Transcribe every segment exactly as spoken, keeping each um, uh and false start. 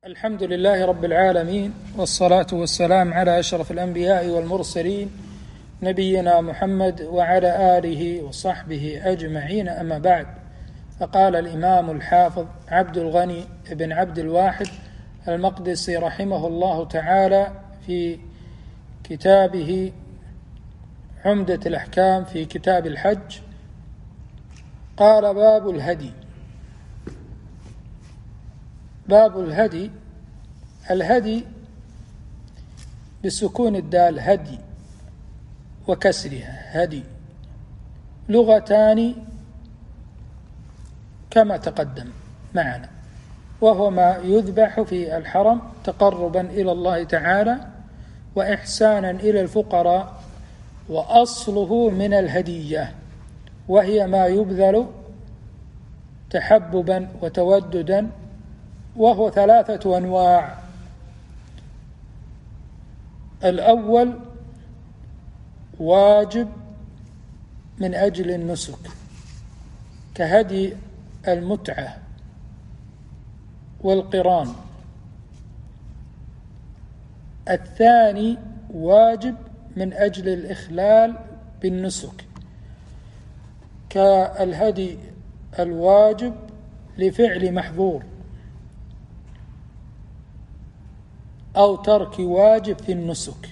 الحمد لله رب العالمين، والصلاة والسلام على أشرف الأنبياء والمرسلين نبينا محمد وعلى آله وصحبه أجمعين، أما بعد. فقال الإمام الحافظ عبد الغني بن عبد الواحد المقدسي رحمه الله تعالى في كتابه عمدة الأحكام في كتاب الحج، قال: باب الهدي. باب الهدي، الهدي بسكون الدال هدي وكسرها هدي، لغتان كما تقدم معنا، وهو ما يذبح في الحرم تقربا إلى الله تعالى وإحسانا إلى الفقراء، وأصله من الهدية، وهي ما يبذل تحببا وتوددا، وهو ثلاثة أنواع. الأول واجب من أجل النسك كهدي المتعة والقران. الثاني واجب من أجل الإخلال بالنسك كالهدي الواجب لفعل محظور أو ترك واجب في النسك،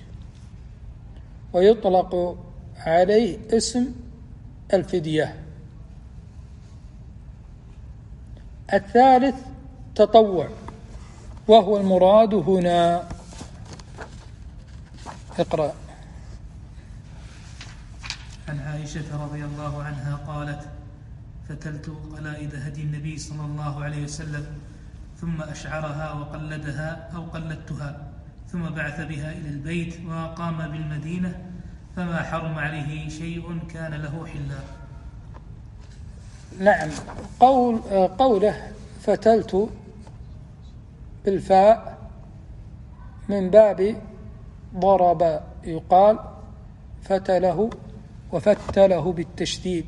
ويطلق عليه اسم الفدية. الثالث تطوع، وهو المراد هنا. اقرأ. عن عائشة رضي الله عنها قالت: فتلت قلائد هدي النبي صلى الله عليه وسلم، ثم أشعرها وقلدها أو قلدتها، ثم بعث بها إلى البيت وقام بالمدينة، فما حرم عليه شيء كان له حلا. نعم. قول قوله فتلت بالفاء من باب ضرب، يقال فتله وفتله بالتشديد.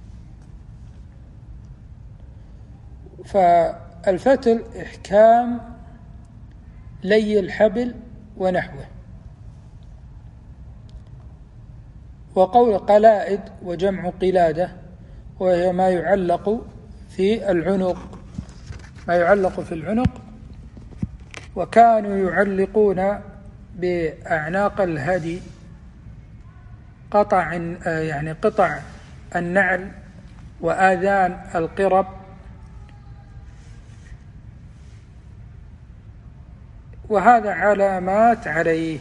فالفتل إحكام لي الحبل ونحوه. وقول قلائد وجمع قلادة، وهي ما يعلق في العنق ما يعلق في العنق وكانوا يعلقون بأعناق الهدي قطع يعني قطع النعل وآذان القرب، وهذا علامات عليه،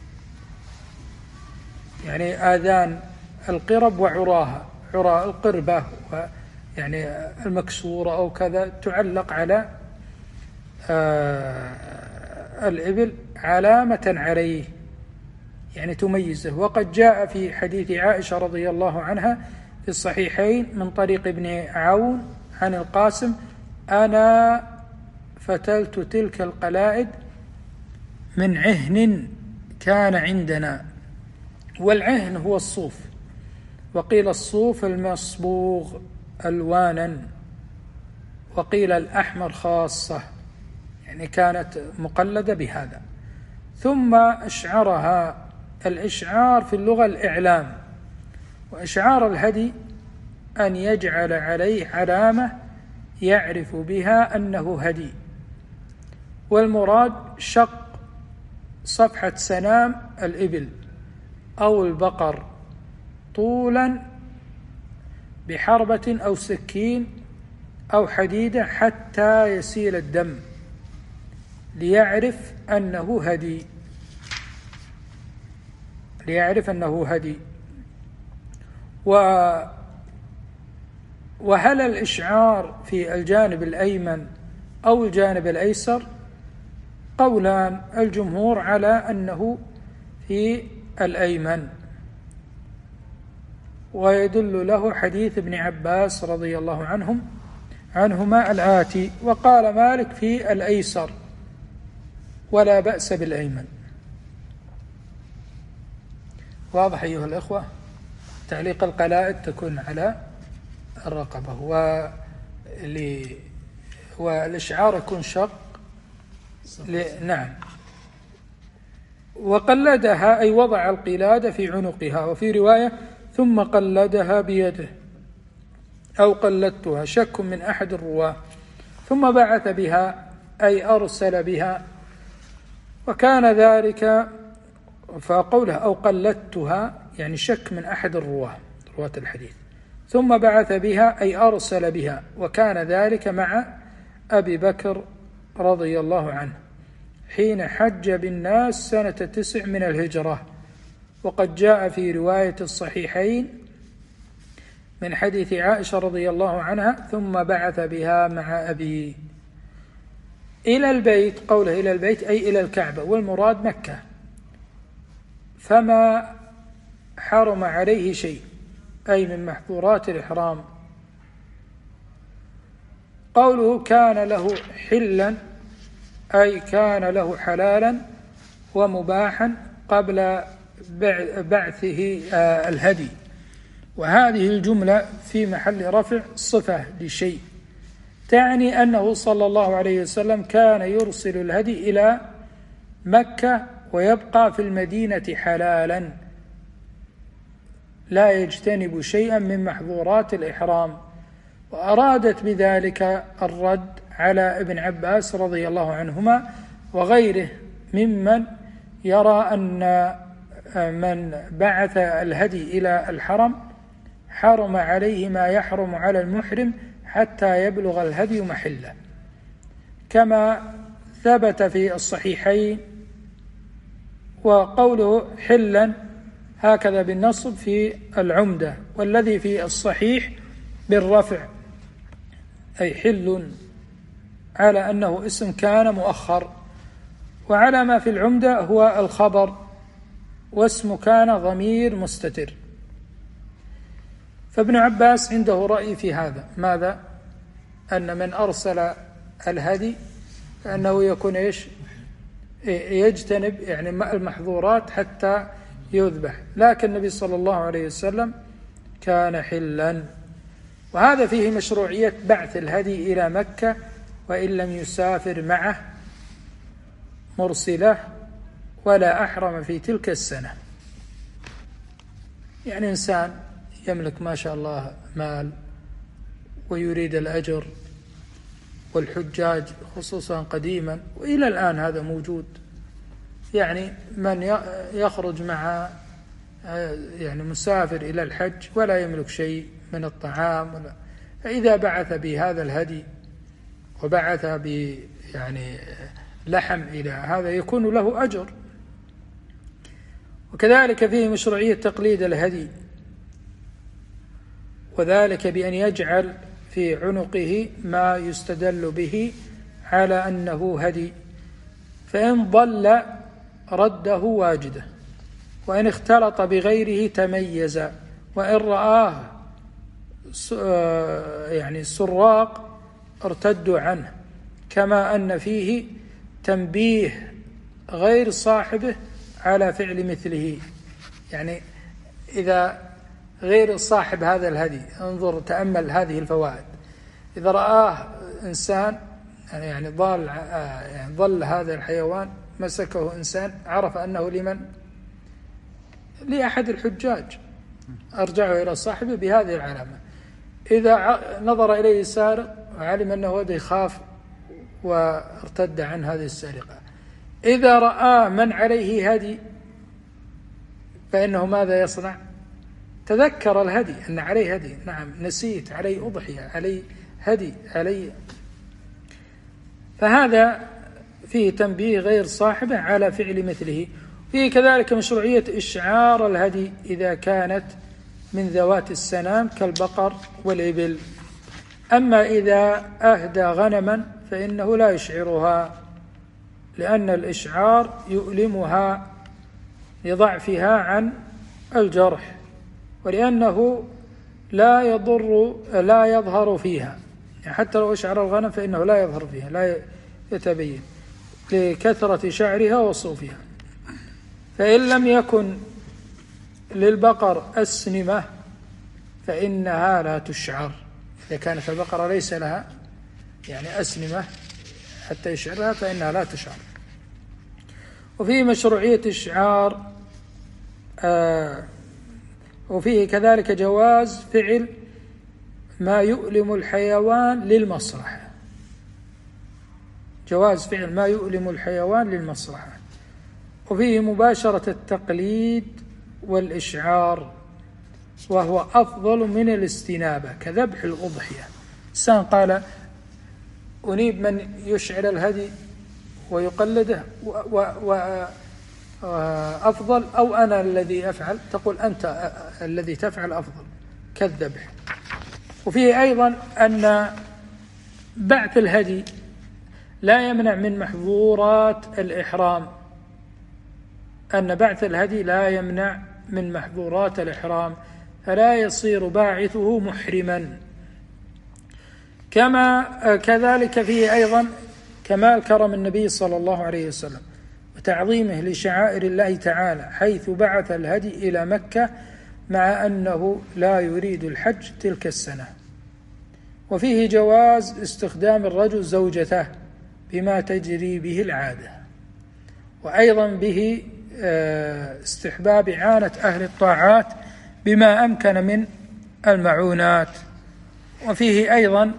يعني آذان القرب وعراها، عراء القربة يعني المكسورة أو كذا، تعلق على آه الإبل علامة عليه، يعني تميزه. وقد جاء في حديث عائشة رضي الله عنها في الصحيحين من طريق ابن عون عن القاسم: أنا فتلت تلك القلائد من عهن كان عندنا. والعهن هو الصوف، وقيل الصوف المصبوغ ألوانا، وقيل الأحمر خاصة، يعني كانت مقلدة بهذا. ثم أشعرها. الإشعار في اللغة الإعلام، وإشعار الهدي أن يجعل عليه علامة يعرف بها أنه هدي، والمراد شق صفحة سنام الإبل أو البقر طولا بحربة أو سكين أو حديدة حتى يسيل الدم ليعرف أنه هدي ليعرف أنه هدي. وهل الإشعار في الجانب الأيمن أو الجانب الأيسر؟ قولان الجمهور على أنه في الأيمن، ويدل له حديث ابن عباس رضي الله عنهم عنهما الآتي: وقال مالك في الأيسر، ولا بأس بالأيمن. واضح أيها الأخوة؟ تعليق القلائد تكون على الرقبة، والإشعار يكون شق ل... نعم. وقلدها أي وضع القلادة في عنقها، وفي رواية ثم قلدها بيده أو قلدتها، شك من أحد الرواة. ثم بعث بها أي أرسل بها، وكان ذلك، فقوله أو قلدتها يعني شك من أحد الرواة رواة الحديث. ثم بعث بها أي أرسل بها، وكان ذلك مع أبي بكر رضي الله عنه حين حج بالناس سنة تسع من الهجرة. وقد جاء في رواية الصحيحين من حديث عائشة رضي الله عنها ثم بعث بها مع أبي إلى البيت. قوله إلى البيت أي إلى الكعبة، والمراد مكة، فما حرم عليه شيء أي من محظورات الإحرام. قوله كان له حلا أي كان له حلالا ومباحا قبل بعثه الهدي، وهذه الجملة في محل رفع صفة لشيء، تعني أنه صلى الله عليه وسلم كان يرسل الهدي إلى مكة ويبقى في المدينة حلالا لا يجتنب شيئا من محظورات الإحرام. وأرادت بذلك الرد على ابن عباس رضي الله عنهما وغيره ممن يرى أن من بعث الهدي إلى الحرم حرم عليه ما يحرم على المحرم حتى يبلغ الهدي محله، كما ثبت في الصحيحين. وقوله حلا هكذا بالنصب في العمدة، والذي في الصحيح بالرفع أي حل، على أنه اسم كان مؤخر، وعلى ما في العمدة هو الخبر، واسم كان ضمير مستتر. فابن عباس عنده رأي في هذا، ماذا؟ أن من أرسل الهدي فأنه يكون إيش؟ يجتنب يعني المحظورات حتى يذبح، لكن النبي صلى الله عليه وسلم كان حلا. وهذا فيه مشروعية بعث الهدي إلى مكة وإن لم يسافر معه مرسله ولا أحرم في تلك السنة. يعني إنسان يملك ما شاء الله مال ويريد الأجر، والحجاج خصوصا قديما وإلى الآن هذا موجود، يعني من يخرج مع يعني مسافر إلى الحج ولا يملك شيء من الطعام ولا، فإذا بعث بهذا الهدي وبعث ب يعني لحم إلى هذا يكون له أجر. وكذلك فيه مشروعية تقليد الهدي، وذلك بأن يجعل في عنقه ما يستدل به على أنه هدي، فإن ضل رده واجده، وإن اختلط بغيره تميز، وإن رآه يعني السراق ارتدوا عنه، كما أن فيه تنبيه غير صاحبه على فعل مثله. يعني إذا غير صاحب هذا الهدي، انظر تأمل هذه الفوائد، إذا رآه إنسان يعني ضل يعني ضل هذا الحيوان مسكه إنسان عرف أنه لمن؟ لأحد الحجاج، أرجعه إلى صاحبه بهذه العلامة. إذا نظر إليه سارق وعلم أنه هذا يخاف وارتد عن هذه السرقة. إذا رأى من عليه هدي فإنه ماذا يصنع؟ تذكر الهدي أن عليه هدي، نعم نسيت عليه أضحية، عليه هدي، عليه. فهذا فيه تنبيه غير صاحبه على فعل مثله. فيه كذلك مشروعية إشعار الهدي إذا كانت من ذوات السنام كالبقر والإبل. أما إذا أهدى غنما فإنه لا يشعرها، لأن الإشعار يؤلمها لضعفها عن الجرح، ولأنه لا يضر لا يظهر فيها، يعني حتى لو أشعر الغنم فإنه لا يظهر فيها، لا يتبين لكثرة شعرها وصوفها. فإن لم يكن للبقر أسنمة فإنها لا تشعر، إذا كانت البقرة ليس لها يعني أسنمة حتى يشعرها فإنها لا تشعر. وفيه مشروعية إشعار، آه وفيه كذلك جواز فعل ما يؤلم الحيوان للمصلحة، جواز فعل ما يؤلم الحيوان للمصلحة. وفيه مباشرة التقليد والإشعار، وهو أفضل من الاستنابة كذبح الأضحية. الإنسان قال أنيب من يشعر الهدي ويقلده وأفضل، أو أنا الذي أفعل، تقول أنت الذي تفعل أفضل كالذبح. وفيه أيضا أن بعث الهدي لا يمنع من محظورات الإحرام، أن بعث الهدي لا يمنع من محظورات الإحرام، فلا يصير باعثه محرما. كما كذلك فيه أيضا كمال كرم النبي صلى الله عليه وسلم وتعظيمه لشعائر الله تعالى، حيث بعث الهدي إلى مكة مع أنه لا يريد الحج تلك السنة. وفيه جواز استخدام الرجل زوجته بما تجري به العادة، وأيضا به استحباب إعانة أهل الطاعات بما أمكن من المعونات. وفيه أيضا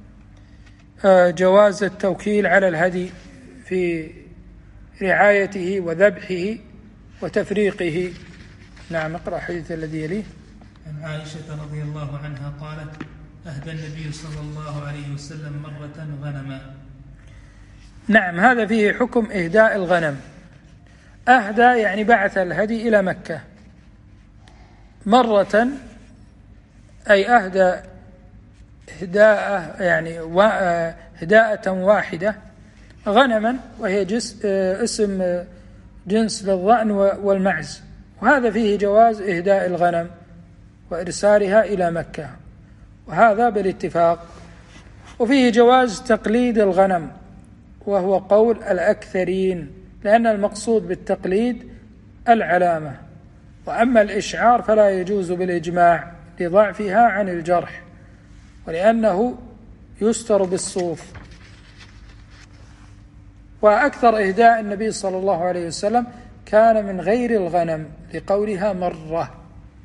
جواز التوكيل على الهدي في رعايته وذبحه وتفريقه. نعم، اقرأ الحديث الذي يليه. عن عائشة رضي الله عنها قالت: أهدى النبي صلى الله عليه وسلم مرة غنما. نعم، هذا فيه حكم إهداء الغنم. أهدى يعني بعث الهدي إلى مكة مرة، أي أهدى هداء يعني هداءة واحدة غنما، وهي جس اسم جنس للضأن والمعز، وهذا فيه جواز إهداء الغنم وإرسالها إلى مكة، وهذا بالاتفاق. وفيه جواز تقليد الغنم، وهو قول الأكثرين، لأن المقصود بالتقليد العلامة. وأما الإشعار فلا يجوز بالإجماع لضعفها عن الجرح، ولأنه يستر بالصوف. وأكثر إهداء النبي صلى الله عليه وسلم كان من غير الغنم لقولها مرة.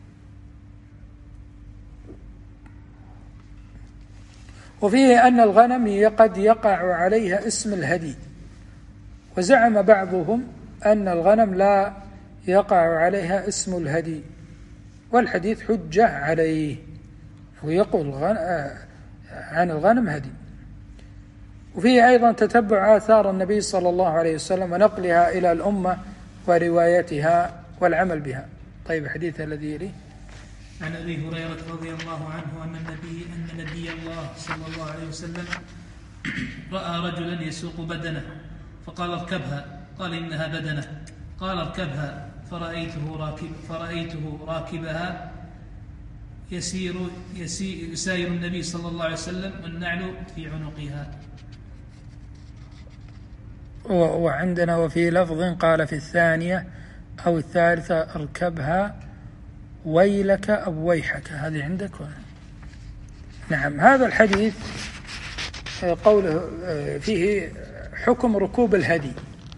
وفيه أن الغنم قد يقع عليها اسم الهدي، وزعم بعضهم أن الغنم لا يقع عليها اسم الهدي، والحديث حجة عليه، ويقول عن الغنم هدي. وفيه أيضا تتبع آثار النبي صلى الله عليه وسلم ونقلها إلى الأمة وروايتها والعمل بها. طيب، الحديث الذي يليه. عن أبي هريرة رضي الله عنه أن النبي أن نبي الله صلى الله عليه وسلم رأى رجلا يسوق بدنه فقال: اركبها. قال: إنها بدنه. قال: اركبها. فرأيته راكب فرأيته راكبها يسير يسير يساير النبي صلى الله عليه وسلم والنعل في عنقها. وعندنا وفي لفظ قال في الثانية أو الثالثة: اركبها ويلك أو ويحك. هذه عندك؟ نعم. هذا الحديث قوله فيه حكم ركوب الهدي،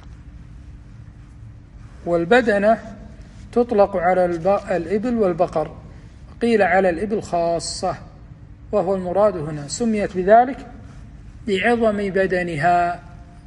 والبدنة تطلق على الإبل والبقر، قيل على الإبل خاصة، وهو المراد هنا. سميت بذلك لعظم بدنها،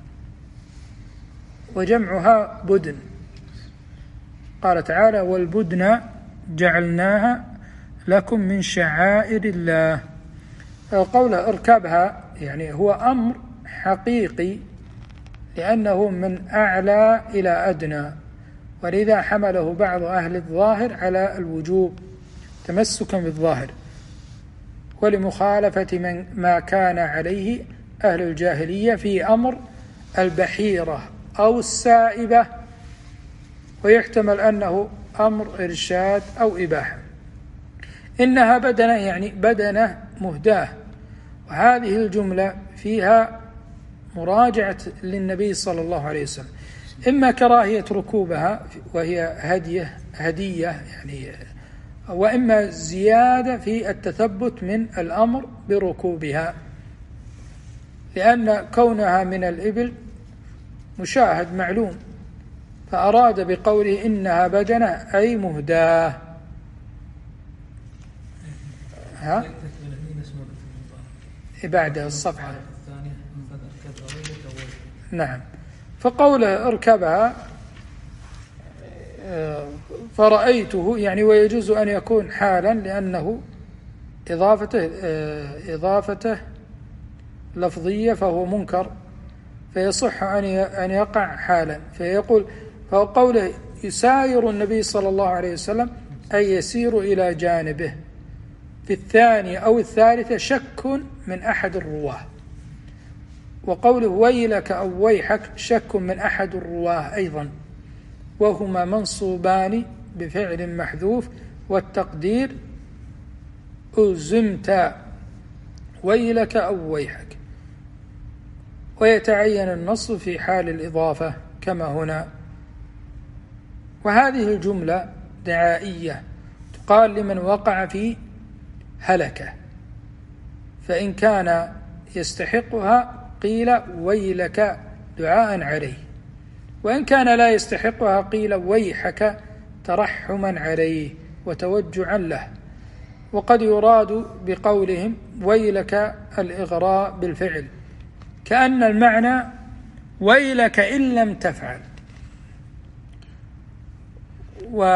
وجمعها بدن. قال تعالى: والبدن جعلناها لكم من شعائر الله. قوله اركبها يعني هو أمر حقيقي، لأنه من أعلى إلى أدنى، ولذا حمله بعض أهل الظاهر على الوجوب تمسكا بالظاهر، ولمخالفة من ما كان عليه أهل الجاهلية في أمر البحيرة أو السائبة، ويحتمل أنه أمر إرشاد أو إباحة. إنها بدنة يعني بدنة مهداة، وهذه الجملة فيها مراجعة للنبي صلى الله عليه وسلم، إما كراهية ركوبها وهي هدية هدية يعني، وإما زيادة في التثبت من الأمر بركوبها، لأن كونها من الإبل مشاهد معلوم، فأراد بقوله إنها بدنة أي مهداة. ها؟ بعد الصفحة. نعم. فقوله اركبها فرأيته يعني ويجوز أن يكون حالا لأنه إضافته إضافته لفظية فهو منكر، فيصح أن يقع حالا. فيقول فقوله يساير النبي صلى الله عليه وسلم أي يسير إلى جانبه. في الثانية أو الثالثة شك من أحد الرواه، وقوله ويلك أو ويحك شك من أحد الرواه أيضا، وهما منصوبان بفعل محذوف، والتقدير أزمت ويلك أو ويحك، ويتعين النص في حال الإضافة كما هنا. وهذه الجملة دعائية تقال لمن وقع في هلكة، فإن كان يستحقها قيل ويلك دعاء عليه، وإن كان لا يستحقها قيل ويحك ترحما عليه وتوجعا له. وقد يراد بقولهم ويلك الإغراء بالفعل، كأن المعنى ويلك إن لم تفعل. و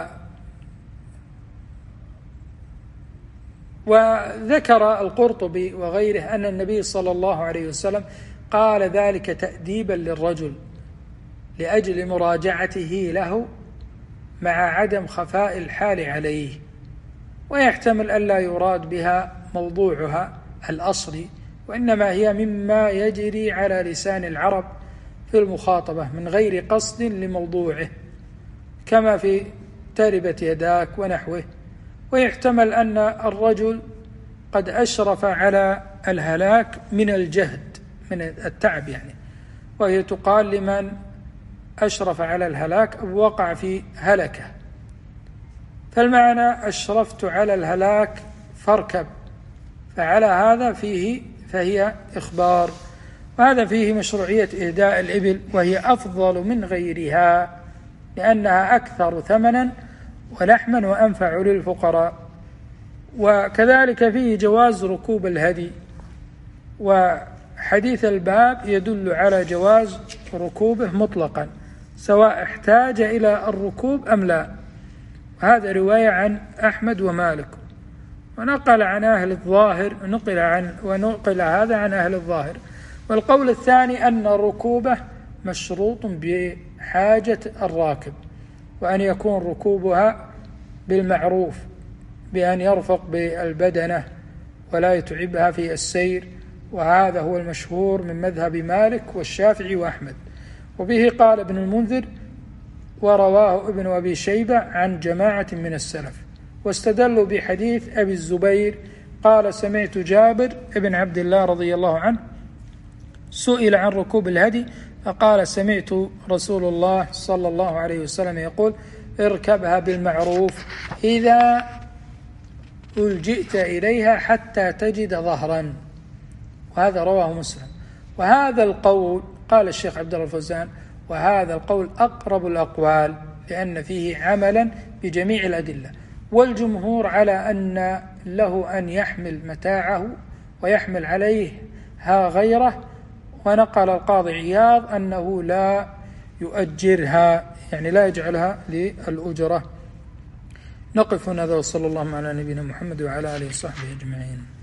وذكر القرطبي وغيره أن النبي صلى الله عليه وسلم قال ذلك تأديبا للرجل لأجل مراجعته له مع عدم خفاء الحال عليه، ويحتمل ألا يراد بها موضوعها الأصلي، وإنما هي مما يجري على لسان العرب في المخاطبة من غير قصد لموضوعه، كما في تربت يداك ونحوه. ويحتمل أن الرجل قد أشرف على الهلاك من الجهد من التعب يعني، وهي تقال لمن أشرف على الهلاك أو وقع في هلكة. فالمعنى أشرفت على الهلاك فاركب، فعلى هذا فيه فهي إخبار، وهذا فيه مشروعية إهداء الإبل، وهي أفضل من غيرها لأنها أكثر ثمنا ولحما وأنفع للفقراء. وكذلك فيه جواز ركوب الهدي، وحديث الباب يدل على جواز ركوبه مطلقا سواء احتاج إلى الركوب أم لا. هذا رواية عن أحمد ومالك، ونقل عن أهل الظاهر نقل عن ونقل هذا عن أهل الظاهر. والقول الثاني أن ركوبه مشروط بحاجة الراكب، وأن يكون ركوبها بالمعروف بأن يرفق بالبدنة ولا يتعبها في السير، وهذا هو المشهور من مذهب مالك والشافعي وأحمد. وبه قال ابن المنذر ورواه ابن أبي شيبة عن جماعة من السلف، واستدلوا بحديث أبي الزبير قال سمعت جابر ابن عبد الله رضي الله عنه سئل عن ركوب الهدي فقال سمعت رسول الله صلى الله عليه وسلم يقول اركبها بالمعروف إذا ألجئت إليها حتى تجد ظهرا، وهذا رواه مسلم. وهذا القول قال الشيخ عبد الله الفوزان وهذا القول أقرب الأقوال لأن فيه عملا بجميع الأدلة، والجمهور على أن له أن يحمل متاعه ويحمل عليه ها غيره. ونقل القاضي عياض أنه لا يؤجرها يعني لا يجعلها للأجرة. نقف هنا، وصلى الله على نبينا محمد وعلى آله وصحبه أجمعين.